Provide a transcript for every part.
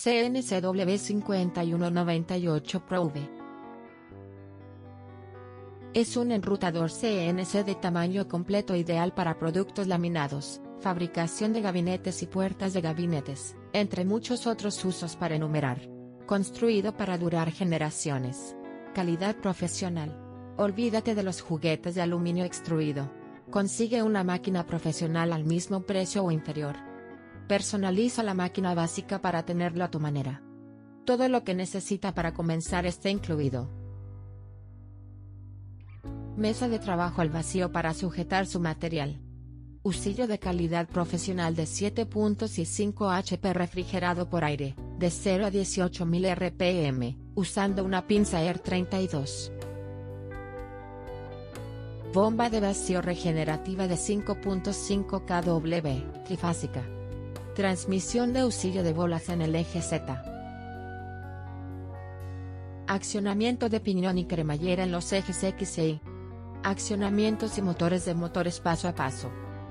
CNCW 5198 Pro V. Es un enrutador CNC de tamaño completo ideal para productos laminados, fabricación de gabinetes y puertas de gabinetes, entre muchos otros usos para enumerar. Construido para durar generaciones. Calidad profesional. Olvídate de los juguetes de aluminio extruido. Consigue una máquina profesional al mismo precio o inferior. Personaliza la máquina básica para tenerlo a tu manera. Todo lo que necesita para comenzar está incluido. Mesa de trabajo al vacío para sujetar su material. Usillo de calidad profesional de 7 puntos y 5 HP refrigerado por aire, de 0 a 18.000 RPM, usando una pinza Air 32. Bomba de vacío regenerativa de 5.5 kW, trifásica. Transmisión de usillo de bolas en el eje Z. Accionamiento de piñón y cremallera en los ejes X e Y. Accionamientos y motores de motores paso a paso.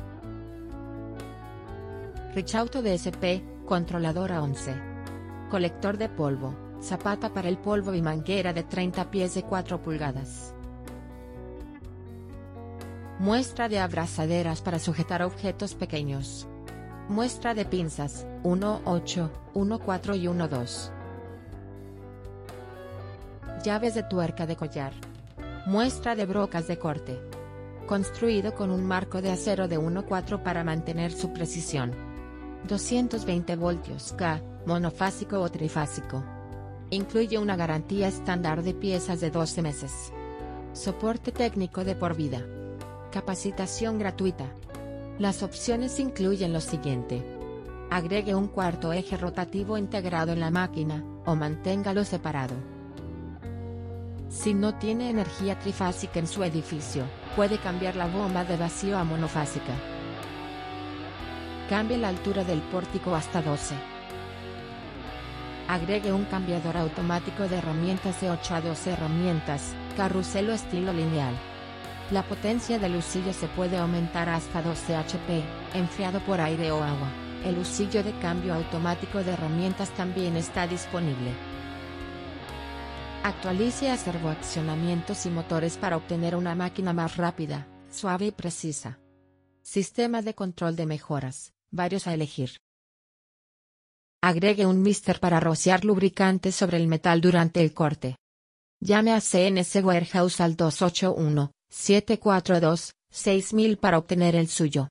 Richauto DSP, controladora 11. Colector de polvo, zapata para el polvo y manguera de 30 pies de 4 pulgadas. Muestra de abrazaderas para sujetar objetos pequeños. Muestra de pinzas, 1.8, 1.4 y 1.2. Llaves de tuerca de collar. Muestra de brocas de corte. Construido con un marco de acero de 1.4 para mantener su precisión. 220 voltios K, monofásico o trifásico. Incluye una garantía estándar de piezas de 12 meses. Soporte técnico de por vida. Capacitación gratuita. Las opciones incluyen lo siguiente. Agregue un cuarto eje rotativo integrado en la máquina, o manténgalo separado. Si no tiene energía trifásica en su edificio, puede cambiar la bomba de vacío a monofásica. Cambie la altura del pórtico hasta 12. Agregue un cambiador automático de herramientas de 8 a 12 herramientas, carrusel o estilo lineal. La potencia del usillo se puede aumentar hasta 12 HP, enfriado por aire o agua. El usillo de cambio automático de herramientas también está disponible. Actualice a servoaccionamientos y motores para obtener una máquina más rápida, suave y precisa. Sistema de control de mejoras, varios a elegir. Agregue un mister para rociar lubricante sobre el metal durante el corte. Llame a CNC Warehouse al 281-742-6000 para obtener el suyo.